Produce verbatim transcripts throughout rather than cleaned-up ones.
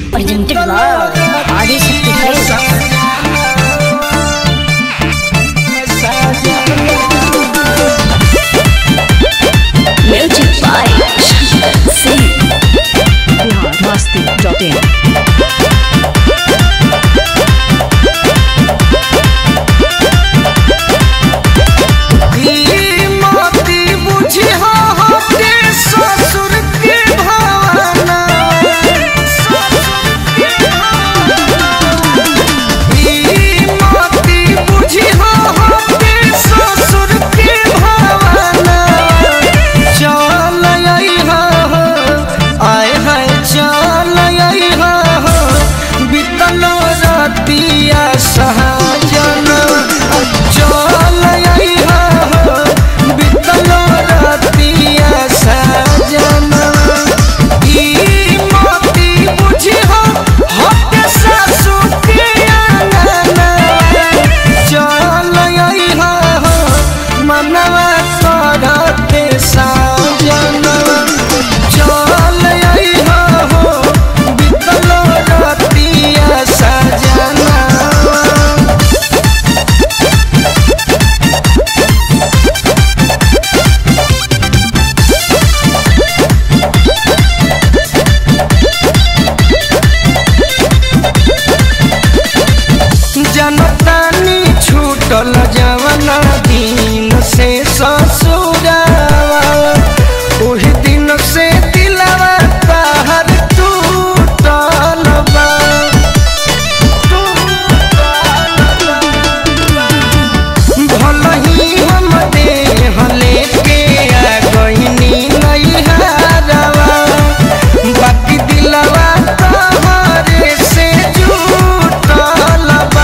presented by Adi Shakti Films. Music by Shankar Singh. Bihar Masti dot in. जनतानी छूटल जवना दिन से ससुरावा ओही दिन से दिलवा ताहर टूटल बा। भलही हम देह लेके आ गइनी नैहरवा बाकी दिलवा तोहरे से जुटल बा।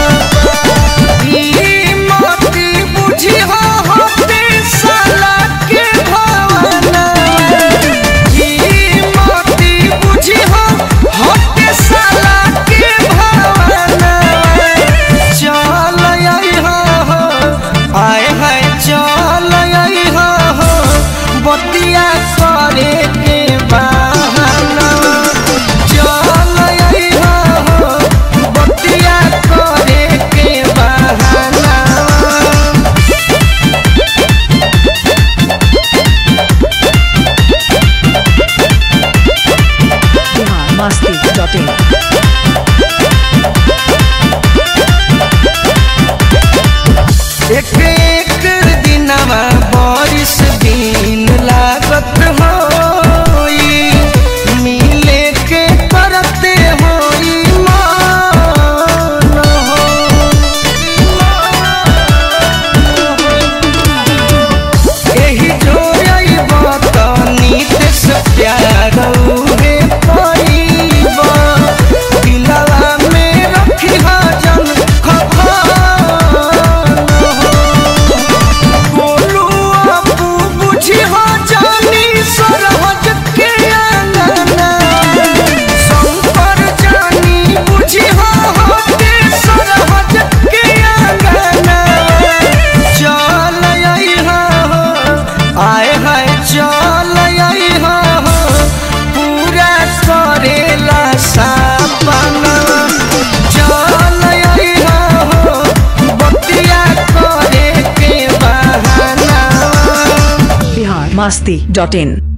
बतिया करे के बहाना चल अइहा हो, बतिया करे के बहाना। Bihar Masti dot in. एक एक दिनवा बारिश दिन लागत होई मिले के करते होई मान हो। एही जोड़ई बतनी से प्यार उहे पईबा दिलवा में रखी जन खबर। आए हाय चल अइहा हो पूरा करेला सपना चल अइहा हो बतिया करे के बहाना। बिहार मस्ती डॉट इन।